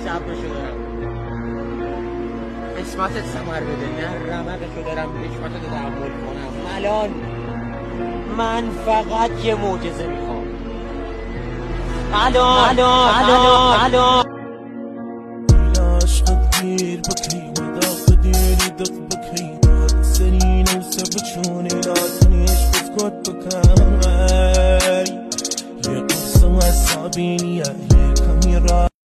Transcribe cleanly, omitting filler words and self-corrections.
صبرشو دارم. قسمتت ثمر بده، نه رمقشو دارم حکمتتو تحمل کنم. الان من فقط یه معجزه میخوام. الان